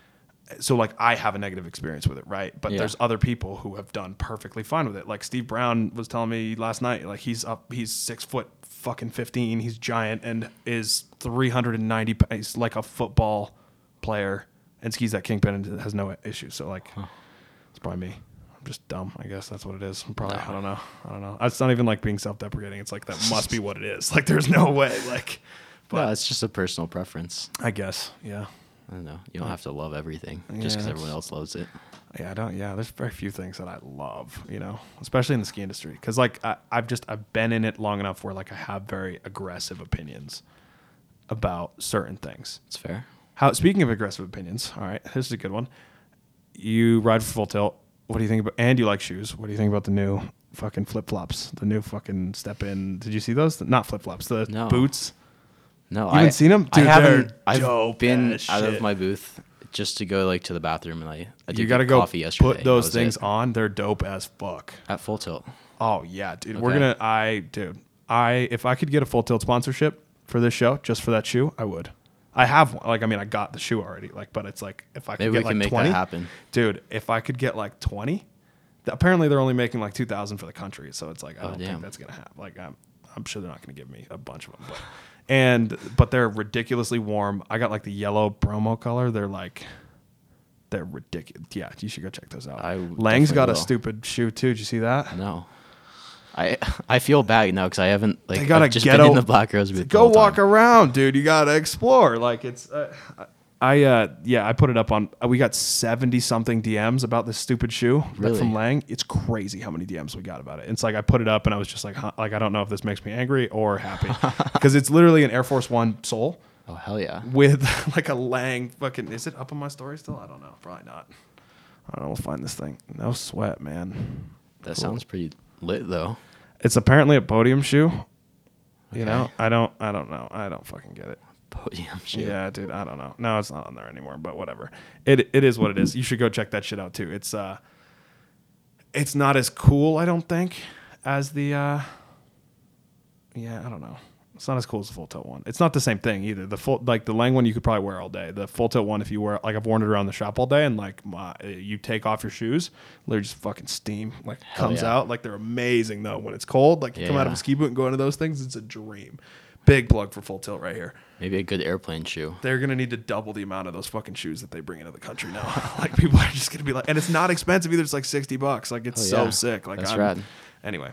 So like I have a negative experience with it, right? But Yeah. there's other people who have done perfectly fine with it. Like Steve Brown was telling me last night, like he's 6 foot fucking 15, he's giant and is 390. He's like a football player and skis that Kingpin and has no issues. So like, it's probably me. I'm just dumb. I guess that's what it is. I'm probably I don't know. It's not even like being self-deprecating. It's like that must be what it is. Like there's no way. Like, but No, it's just a personal preference. I guess yeah. I don't know. You don't have to love everything just Yeah, because that's- everyone else loves it. Yeah, I don't. Yeah, there's very few things that I love, especially in the ski industry, because like I've been in it long enough where like I have very aggressive opinions about certain things. It's fair. Speaking of aggressive opinions, all right, this is a good one. You ride for Full Tilt. What do you think about? And you like shoes. What do you think about the new fucking flip flops? The new fucking step in. Did you see those? Not flip flops. The No. boots. No, You haven't seen 'em? Dude, I haven't. they're dope I've been as out shit. of my booth just to go like to the bathroom, and I did You got to get go coffee yesterday. put those That was things it. on. They're dope as fuck. At Full Tilt. Oh yeah, dude. Okay. If I could get a Full Tilt sponsorship for this show, just for that shoe, I would. I have one. Like, I mean, I got the shoe already. Like, but it's like if I could Maybe get we can like make 20, that happen. dude. If I could get like 20, apparently they're only making like 2,000 for the country. So it's like I don't think damn. that's gonna happen. Like, I'm sure they're not gonna give me a bunch of them. But they're ridiculously warm. I got like the yellow promo color. They're ridiculous. Yeah, you should go check those out. I Lang's definitely got a will. stupid shoe too. Did you see that? No. I feel bad now because I haven't They like got a I've just ghetto. been in the Black Rose booth. the Go whole walk time. around, dude. You gotta explore. Like it's. I put it up on. We got 70 something DMs about this stupid shoe Really? from Lang. It's crazy how many DMs we got about it. It's like I put it up and I was just like, huh, like I don't know if this makes me angry or happy because it's literally an Air Force One sole Oh hell yeah! with like a Lang fucking. Is it up on my story still? I don't know. Probably not. I don't know. We'll find this thing. No sweat, man. That sounds pretty lit though. It's apparently a podium shoe. You Okay. know, I don't know. I don't fucking get it. Podium shoe. Yeah, dude, I don't know. No, it's not on there anymore, but whatever. It is what it is. You should go check that shit out too. It's not as cool, I don't think, as the I don't know. It's not as cool as the Full Tilt one. It's not the same thing either. The Lang one you could probably wear all day. The Full Tilt one, if you wear, like I've worn it around the shop all day, and like you take off your shoes, literally just fucking steam like comes yeah. out. Like they're amazing though when it's cold. Like you come out of a Yeah. ski boot and go into those things, it's a dream. Big plug for Full Tilt right here. Maybe a good airplane shoe. They're going to need to double the amount of those fucking shoes that they bring into the country now. Like, people are just going to be like, and it's not expensive either. It's like $60. Like, it's so sick. Like, that's rad. Anyway.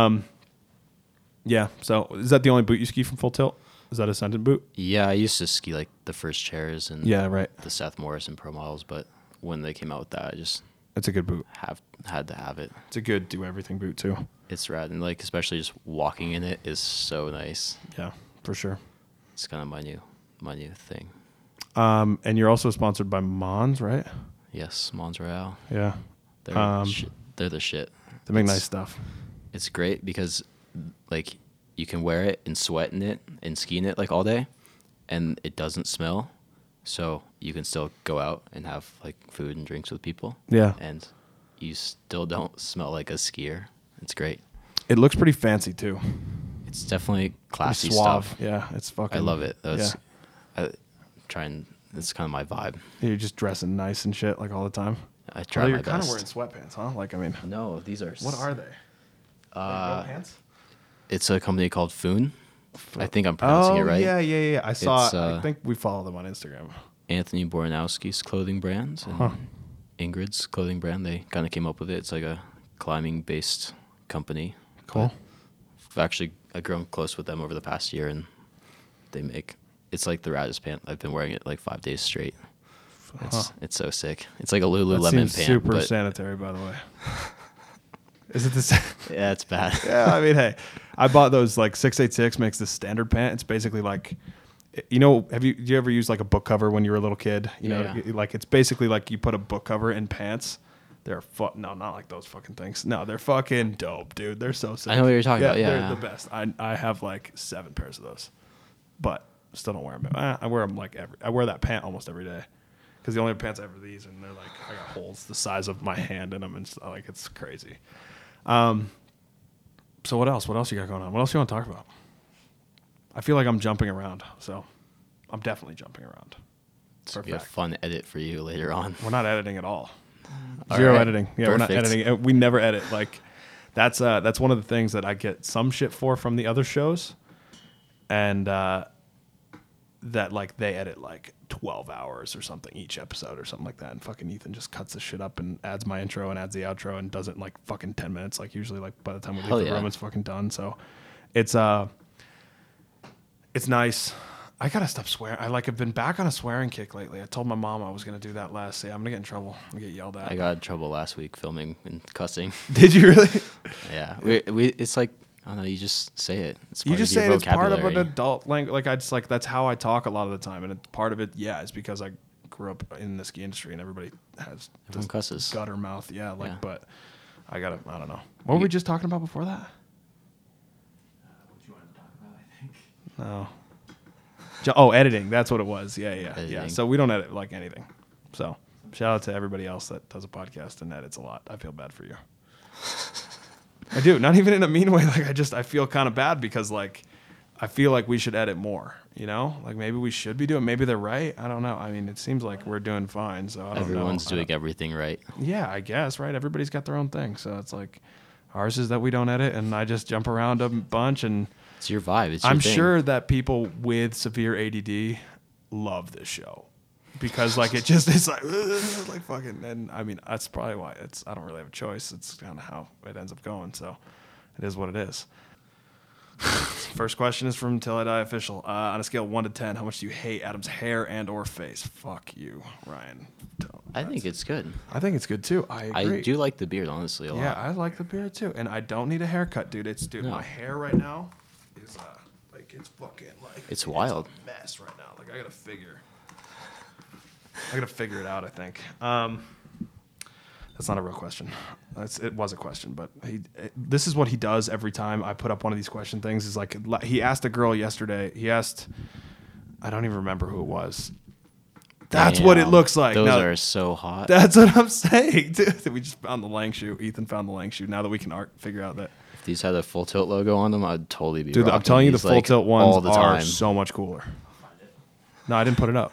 Yeah. So is that the only boot you ski from Full Tilt? Is that a Ascendant boot? Yeah, I used to ski like the first chairs and the Seth Morrison Pro Models, but when they came out with that, I just it's a good boot. Had to have it. It's a good do everything boot too. It's rad, and like especially just walking in it is so nice. Yeah, for sure. It's kind of my new thing. And you're also sponsored by Mons, right? Yes, Mons Royale. Yeah, they're the shit. They make nice stuff. It's great because like you can wear it and sweat in it and ski in it like all day, and it doesn't smell, so you can still go out and have like food and drinks with people. Yeah, and you still don't smell like a skier. It's great. It looks pretty fancy too. It's definitely classy suave stuff. Yeah, it's fucking. I love it. Yeah. It's kind of my vibe. You're just dressing nice and shit like all the time. I try my best. You're kind of wearing sweatpants, huh? Like, I mean. No, these are. What are they? Pants? It's a company called Foon. I think I'm pronouncing it right. Yeah. I saw it. I think we follow them on Instagram. Anthony Boranowski's clothing brand and Ingrid's clothing brand. They kind of came up with it. It's like a climbing-based company. Cool. I've grown close with them over the past year, and it's like the raddest pant. I've been wearing it like 5 days straight. It's so sick. It's like a Lululemon pant. Super sanitary, by the way. Is it the same? Yeah, it's bad. Yeah, I mean, hey, I bought those like 686 makes this standard pant. It's basically like, you know, do you ever use like a book cover when you were a little kid? You know, like it's basically like you put a book cover in pants. They're no, not like those fucking things. No, they're fucking dope, dude. They're so sick. I know what you're talking about. Yeah, they're the best. I have like 7 pairs of those, but still don't wear them. I wear them like I wear that pant almost every day because the only pants I have are these, and they're like I got holes the size of my hand in them, and like it's crazy. So what else? What else you got going on? What else you want to talk about? I feel like I'm jumping around, so I'm definitely jumping around. It's gonna be a fun edit for you later on. We're not editing at all. Zero editing. Yeah, perfect. We're not editing. We never edit. Like that's one of the things that I get some shit for from the other shows, and that like they edit like 12 hours or something each episode or something like that, and fucking Ethan just cuts the shit up and adds my intro and adds the outro and does it in like fucking 10 minutes. Like usually like by the time we leave the room it's fucking done. So it's nice. I gotta stop swearing. I've been back on a swearing kick lately. I told my mom I was gonna do that last. I'm gonna get in trouble. I'm gonna get yelled at. I got in trouble last week filming and cussing. Did you really? Yeah. We it's like, I don't know, you just say it. It's part you just say it. It's part of an adult language. Like I just like that's how I talk a lot of the time, and part of it, is because I grew up in the ski industry, and everybody has cusses gutter mouth. Yeah, but I don't know. What were we just talking about before that? What you wanted to talk about, I think. No. Oh, editing. That's what it was. Yeah. Editing. So we don't edit like anything. So shout out to everybody else that does a podcast and edits a lot. I feel bad for you. I do. Not even in a mean way. Like I feel kind of bad because like I feel like we should edit more. You know, like maybe we should be doing. Maybe they're right. I don't know. I mean, it seems like we're doing fine. So I don't know. Everyone's doing everything right. Yeah, I guess right. Everybody's got their own thing. So it's like ours is that we don't edit, and I just jump around a bunch and. It's your vibe. It's your I'm thing. sure that people with severe ADD love this show because like it's like fucking. And I mean that's probably why I don't really have a choice. It's kind of how it ends up going. So it is what it is. First question is from Till I Die Official. On a scale of 1 to 10, how much do you hate Adam's hair and or face? Fuck you, Ryan. I think it's good. I think it's good too. I agree. I do like the beard, honestly, a lot. Yeah, I like the beard too, and I don't need a haircut, dude. My hair right now. Is like it's fucking like it's wild. A mess right now. Like I gotta figure it out. I think. That's not a real question. It was a question, but this is what he does every time I put up one of these question things. Is like he asked a girl yesterday. I don't even remember who it was. That's what it looks like. Those are so hot. That's what I'm saying, dude. We just found the Lang shoe. Ethan found the Lang shoe. Now that we can figure out that. If these had a Full Tilt logo on them, I'd totally be. Dude, I'm telling you, the Full Tilt ones are so much cooler. No, I didn't put it up.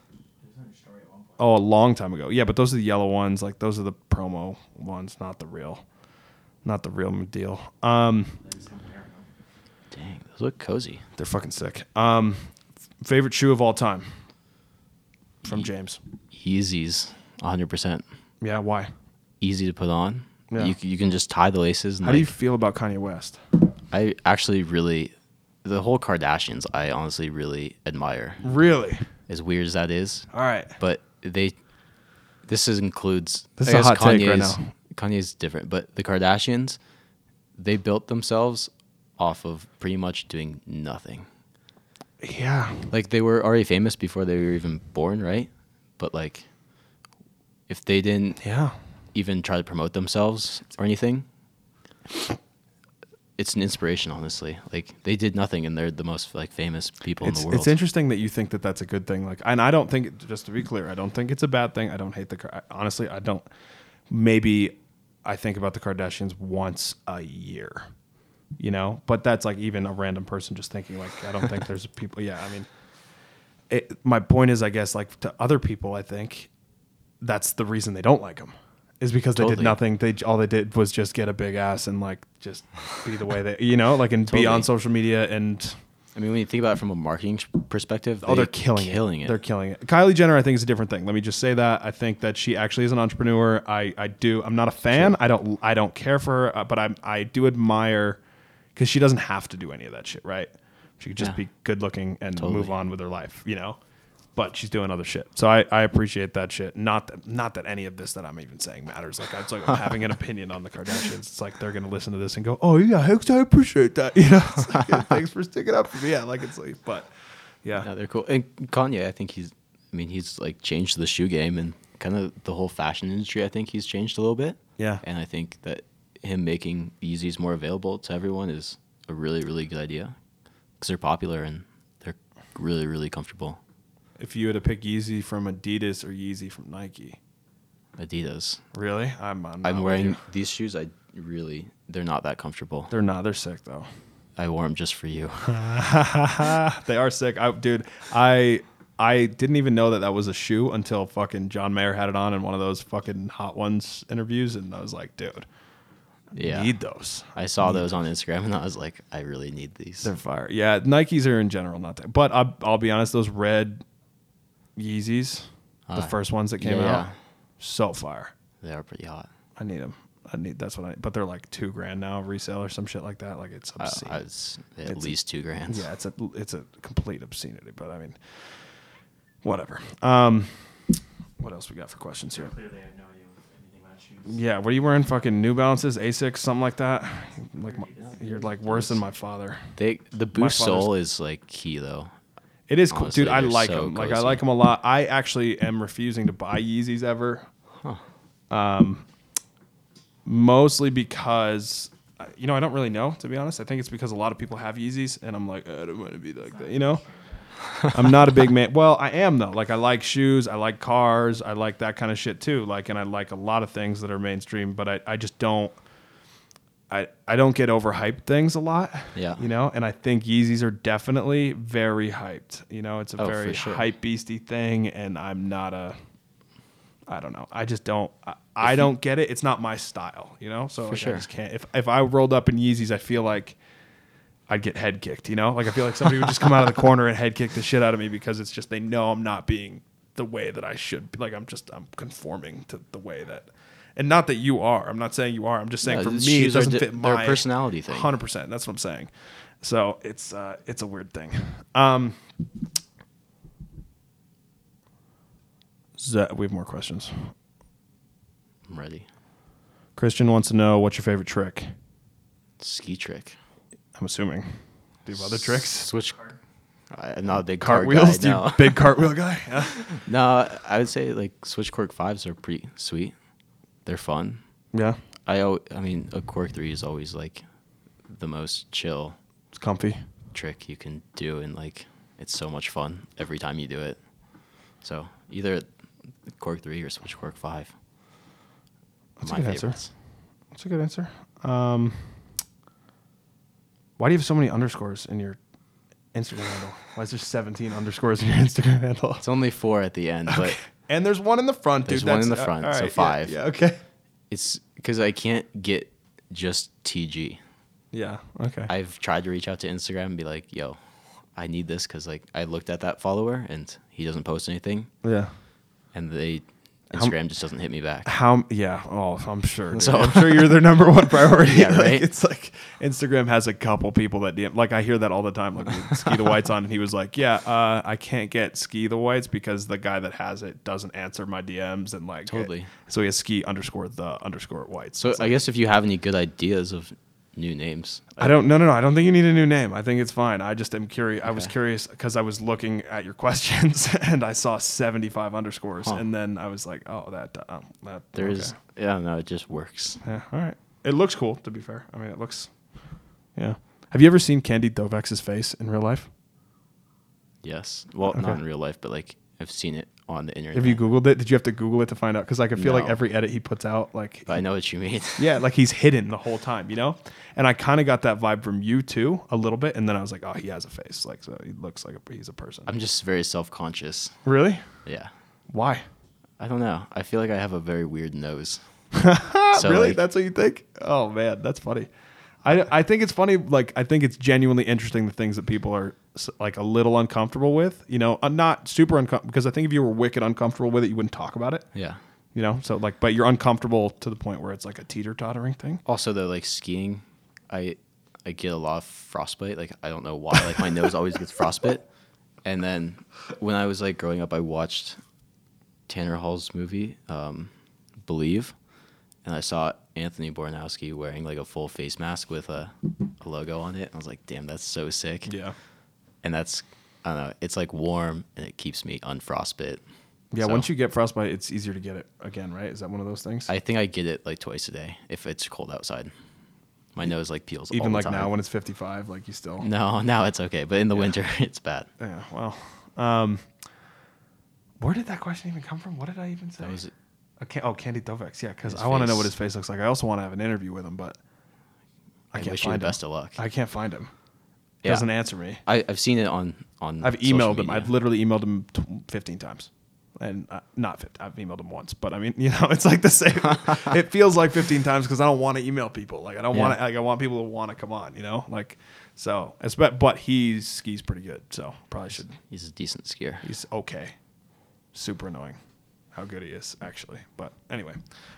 Oh, a long time ago. Yeah, but those are the yellow ones. Like those are the promo ones, not the real deal. Dang, those look cozy. They're fucking sick. Favorite shoe of all time from James? Yeezys, 100%. Yeah, why? Easy to put on. Yeah. You can just tie the laces. And How do you feel about Kanye West? I actually really, the whole Kardashians, I honestly really admire. Really? As weird as that is. All right. But this includes. This is a hot take right now. Kanye's different, but the Kardashians, they built themselves off of pretty much doing nothing. Yeah. Like, they were already famous before they were even born, right? But, like, if they didn't even try to promote themselves or anything, it's an inspiration, honestly. Like, they did nothing, and they're the most, like, famous people in the world. It's interesting that you think that that's a good thing. Like, and I don't think, just to be clear, I don't think it's a bad thing. I don't hate honestly, I don't. Maybe I think about the Kardashians once a year. You know, but that's like even a random person just thinking, like, I don't think there's people. Yeah, I mean, my point is, I guess, like, to other people, I think that's the reason they don't like them is because they did nothing. All they did was just get a big ass and, like, just be the way they, you know, like, and be on social media. And I mean, when you think about it from a marketing perspective, they're killing it. They're killing it. Kylie Jenner, I think, is a different thing. Let me just say that. I think that she actually is an entrepreneur. I'm not a fan. Sure. I don't care for her, but I do admire. Because she doesn't have to do any of that shit, right? She could just be good looking and move on with her life, you know? But she's doing other shit. So I appreciate that shit. Not that any of this that I'm even saying matters. Like, it's like I'm having an opinion on the Kardashians. It's like they're going to listen to this and go, oh, yeah, I appreciate that. You know? It's like, yeah, thanks for sticking up for me. Yeah, like, it's like, but, yeah. No, they're cool. And Kanye, I think he's like changed the shoe game and kind of the whole fashion industry. I think he's changed a little bit. Yeah. And I think that him making Yeezys more available to everyone is a really, really good idea because they're popular and they're really, really comfortable. If you had to pick Yeezy from Adidas or Yeezy from Nike? Adidas. Really? I'm wearing these shoes. They're not that comfortable. They're not. They're sick, though. I wore them just for you. They are sick. Dude, I didn't even know that was a shoe until fucking John Mayer had it on in one of those fucking Hot Ones interviews, and I was like, dude, I need those. I saw those on Instagram, and I was like, I really need these. They're fire. Yeah, Nikes are in general not that. But I'll be honest, those red Yeezys, the first ones that came out, so fire. They are pretty hot. I need them. But they're like $2,000 now resale or some shit like that. Like, it's obscene. It's at least $2,000. Yeah, it's a complete obscenity. But I mean, whatever. What else we got for questions here? Clearly, I have no idea anything about shoes. Yeah, what are you wearing? Fucking New Balances, Asics, something like that. Like, you're like worse than my father. The Boost sole is like key though. It is cool, dude. I like them. Like, I like them a lot. I actually am refusing to buy Yeezys ever. Mostly because, you know, I don't really know, to be honest. I think it's because a lot of people have Yeezys, and I'm like, I don't want to be like that, you know? I'm not a big man. Well, I am, though. Like, I like shoes. I like cars. I like that kind of shit, too. Like, and I like a lot of things that are mainstream, but I just don't. I don't get overhyped things a lot. Yeah. You know, and I think Yeezys are definitely very hyped. You know, it's a very hype beastie thing, and I'm not I don't know. I just don't. I don't get it. It's not my style. You know, so like, I just can't. If I rolled up in Yeezys, I feel like I'd get head kicked. You know, like I feel like somebody would just come out of the corner and head kick the shit out of me because it's just they know I'm not being the way that I should be. Like I'm conforming to the way that. And not that you are. I'm not saying you are. I'm just saying for me, it doesn't fit my personality thing. 100%. That's what I'm saying. So it's a weird thing. We have more questions. I'm ready. Christian wants to know, what's your favorite trick? Ski trick. I'm assuming. Do you have other tricks? Switch. I'm not a big cartwheels. Guy, no. Big cartwheel guy. Yeah. No, I would say like switch cork 5s are pretty sweet. They're fun. Yeah. I mean, a cork 3 is always like the most chill. It's comfy. Trick you can do, and like it's so much fun every time you do it. So either cork 3 or switch cork 5. That's a good answer. That's a good answer. Why do you have so many underscores in your Instagram handle? Why is there 17 underscores in your Instagram handle? It's only 4 at the end, but and there's one in the front, dude. There's one in the front, so 5. Yeah, okay. It's because I can't get just TG. Yeah. Okay. I've tried to reach out to Instagram and be like, yo, I need this because like I looked at that follower and he doesn't post anything. Yeah. And Instagram just doesn't hit me back. Yeah. Oh, I'm sure. Dude. So- I'm sure you're their number one priority. Yeah, Like, right? it's like Instagram has a couple people that DM. Like I hear that all the time. Like when Ski the White's on, and he was like, "Yeah, I can't get Ski the Whites because the guy that has it doesn't answer my DMs and like Totally. so he has Ski _the _Whites. So It's I like, guess if you have any good ideas of new names, I don't. No. I don't think you need a new name. I think it's fine. I just am curious. I was curious because I was looking at your questions and I saw 75 underscores, Huh. and then I was like, "Oh, that there's okay. yeah, no, it just works. Yeah, all right. It looks cool, to be fair. I mean, it looks. Yeah. Have you ever seen Candy Dovex's face in real life? Yes. Well, Okay. not in real life, but like I've seen it on the internet. Have you Googled it? Did you have to Google it to find out? Because like I feel like No. every edit he puts out, like But I know what you mean. yeah, like he's hidden the whole time, you know. And I kind of got that vibe from you too, a little bit. And then I was like, oh, he has a face, like so he looks like he's a person. I'm just very self-conscious. Really? Yeah. Why? I don't know. I feel like I have a very weird nose. So, Really? like- That's what you think? Oh man, that's funny. I think it's funny. Like I think it's genuinely interesting the things that people are like a little uncomfortable with. You know, not super uncomfortable because I think if you were wicked uncomfortable with it, you wouldn't talk about it. Yeah. You know, so like, but you're uncomfortable to the point where it's like a teeter-tottering thing. Also, though, like skiing, I get a lot of frostbite. Like I don't know why. Like my nose always gets frostbite. And then when I was like growing up, I watched Tanner Hall's movie, Believe, and I saw Anthony Bornowski wearing like a full face mask with a logo on it. I was like, damn, that's so sick. Yeah. And that's, I don't know, it's like warm and it keeps me unfrostbit. Yeah. So, Once you get frostbite, it's easier to get it again, right? Is that one of those things? I think I get it like twice a day if it's cold outside. My nose like peels all Even the like time. now when it's 55, like you still. No, now it's okay, but in the winter it's bad. Yeah. Well, where did that question even come from? What did I even say? That was Candy Dovex. Yeah, because His I want to know face. what his face looks like. I also want to have an interview with him, but I can't wish you find the him. best of luck. I can't find him. Yeah. Doesn't answer me. I've seen it on I've social emailed him. media. I've literally emailed him 15 times, and not 50. I've emailed him once, but I mean, you know, it's like the same. It feels like 15 times because I don't want to email people. Like I don't want to. Like I want people to want to come on. You know, like so. But he skis pretty good, so probably should. He's a decent skier. He's okay. Super annoying how good he is, actually. But anyway.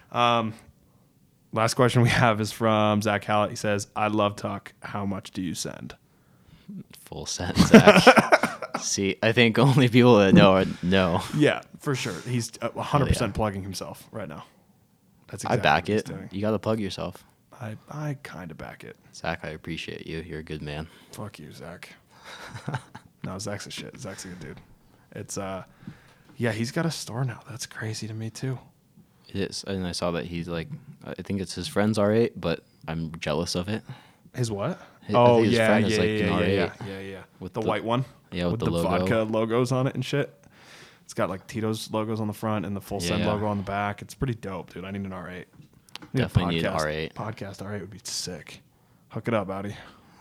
Last question we have is from Zach Hallett. He says, I love Tuck. How much do you send? Full set, Zach. See, I think only people that know. Yeah, for sure. He's 100% yeah. plugging himself right now. That's I exactly back what he's it. doing. You got to plug yourself. I kind of back it. Zach, I appreciate you. You're a good man. Fuck you, Zach. No, Zach's a shit. Zach's a good dude. It's, yeah, he's got a store now. That's crazy to me, too. It is. And I saw that he's like, I think it's his friend's R8, but I'm jealous of it. His what? I Oh, think his yeah, friend is yeah, like yeah, an yeah, R8 yeah. with the the- white one? yeah, with the the logo. vodka logos on it and shit. It's got like Tito's logos on the front and the Full Send Yeah. logo on the back. It's pretty dope, dude. I need an R8. Need a Definitely need an podcast. R8. Podcast R8 would be sick. Hook it up, Audi.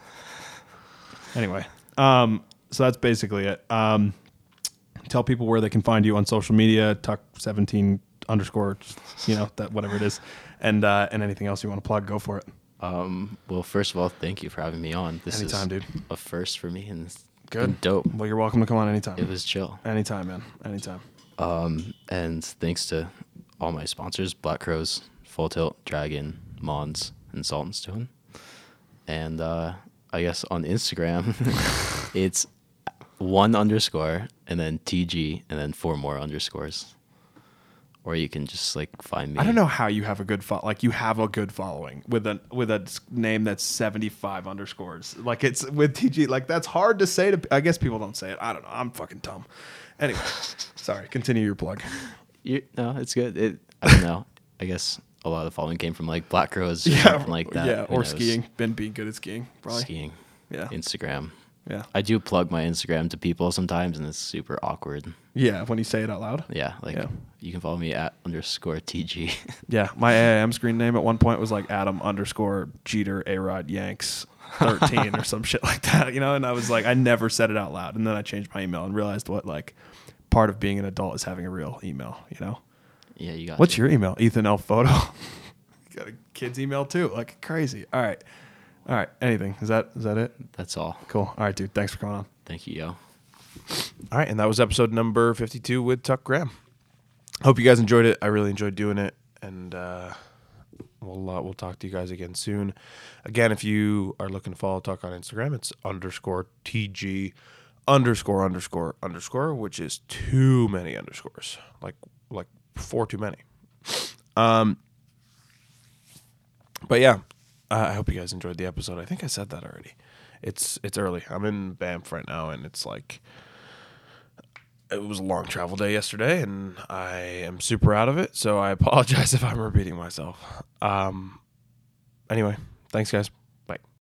Anyway, so that's basically it. Tell people where they can find you on social media, Tuck17 _ you know, that whatever it is, and anything else you want to plug, go for it. Well, first of all, thank you for having me on. This Anytime, is dude. a first for me, and it's Good. been dope. Well, you're welcome to come on anytime. It was chill. Anytime, man. Anytime. And thanks to all my sponsors, Black Crows, Full Tilt, Dragon, Mons, and Salt and Stone. And I guess on Instagram, it's 1_ and then TG and then 4 more underscores. Or you can just like find me. I don't know how you have a good you have a good following with a name that's 75 underscores. Like it's with TG. Like that's hard to say to. I guess people don't say it. I don't know. I'm fucking dumb. Anyway, sorry. Continue your plug. No, it's good. I don't know. I guess a lot of the following came from like Black Crows or something like that. Yeah, Who or knows? skiing. Been being good at skiing, probably. Skiing. Yeah. Instagram. Yeah. I do plug my Instagram to people sometimes, and it's super awkward. Yeah, when you say it out loud. Yeah, like Yeah. you can follow me at _TG. Yeah, my AIM screen name at one point was like Adam _ Jeter A-Rod Yanks 13 or some shit like that, you know. And I was like, I never said it out loud, and then I changed my email and realized what like part of being an adult is having a real email, you know. Yeah, you got. What's your email? Ethan L Photo. You got a kid's email too, like crazy. All right. All right. Anything? Is that it? That's all. Cool. All right, dude. Thanks for coming on. Thank you, yo. All right, and that was episode number 52 with Tuck Graham. Hope you guys enjoyed it. I really enjoyed doing it, and we'll talk to you guys again soon. Again, if you are looking to follow Tuck on Instagram, it's _TG ____, which is too many underscores, like 4 too many. But yeah, I hope you guys enjoyed the episode. I think I said that already. It's early. I'm in Banff right now, and it's like it was a long travel day yesterday, and I am super out of it. So I apologize if I'm repeating myself. Anyway, thanks guys.